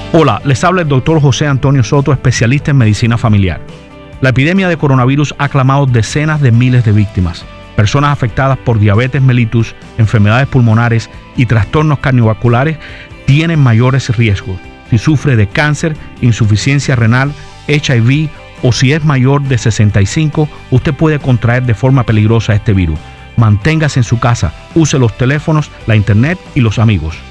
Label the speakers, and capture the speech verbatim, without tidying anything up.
Speaker 1: Hola, les habla el doctor José Antonio Soto, especialista en medicina familiar. La epidemia de coronavirus ha clamado decenas de miles de víctimas. Personas afectadas por diabetes mellitus, enfermedades pulmonares y trastornos cardiovasculares tienen mayores riesgos. Si sufre de cáncer, insuficiencia renal, H I V o si es mayor de sesenta y cinco, usted puede contraer de forma peligrosa este virus. Manténgase en su casa, use los teléfonos, la internet y los amigos.